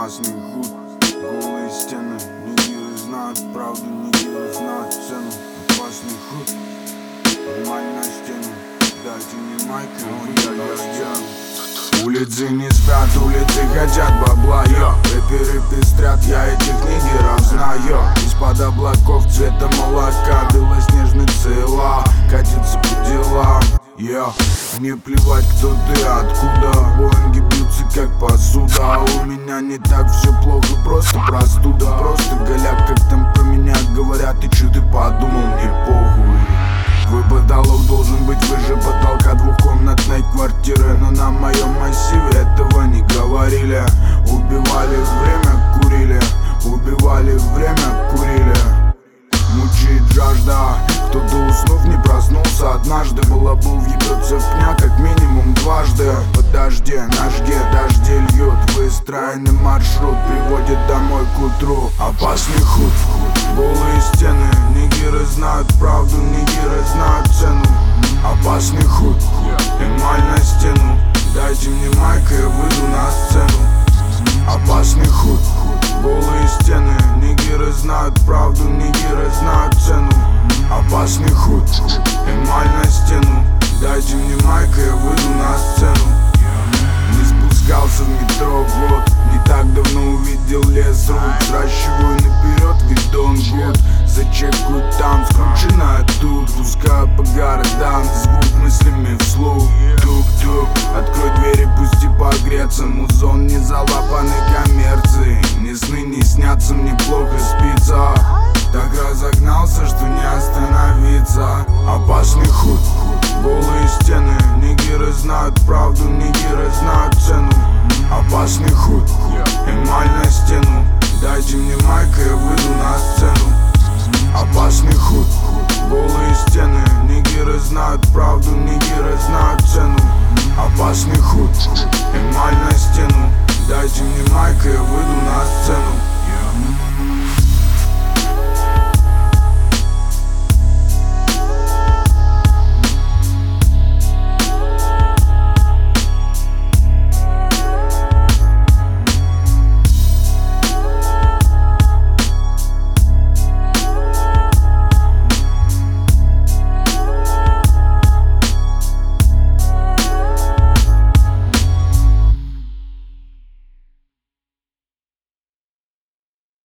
опасный худ, голые стены. Нигеры знают правду, нигеры знают цену. Опасный худ, мать на стену. Дайте мне майк, улицы не спят, улицы хотят бабла, йо. Рэперы пестрят, я этих нигеров знаю. Из-под облаков цвета молока белоснежный цела катится по делам, йо. Мне плевать, кто ты, откуда. Боинги бьются как посуда. У меня не так все плохо, просто простуда. Просто голяк, как там про меня говорят. И чё ты подумал, мне похуй. Твой потолок должен быть выше потолка двухкомнатной квартиры. Но на моем массиве этого не говорили. Убивали время, курили. Убивали время, курили. Мучает жажда. Кто-то уснув не проснулся однажды. Балабол въебется в пня как минимум дважды. Подожди, на жге дожди льют. Выстроенный маршрут приводит домой к утру. Опасный худ, голые стены. Нигеры знают правду, нигеры знают цену. Опасный худ, эмаль на стену. Дайте мне майк, и я выйду на сцену. Опасный худ, голые стены. Нигеры знают правду, нигеры знают цену. Опасный худ, эмаль на стену. Дайте мне майк, и я выйду на сцену. Не спускался в метро год. Не так давно увидел лес рук. Сращиваю наперед, ведь он гуд. Зачекаю там, скручено тут. Пускаю по городам, звук мыслями вслух. Тук-тук, открой двери, пусти погреться. Музон не залапанный коммерцией. Мне сны не снятся, мне плохо спится. Так разогнался, что не остановиться. Опасный худ, голые стены. Нигеры знают правду, нигеры знают цену. Опасный худ, эмаль на стену. Дайте мне майк, и я выйду на сцену. Опасный худ, голые стены. Нигеры знают правду, нигеры знают цену. Опасный худ, эмаль на стену. Дайте мне майк, и я выйду на сцену.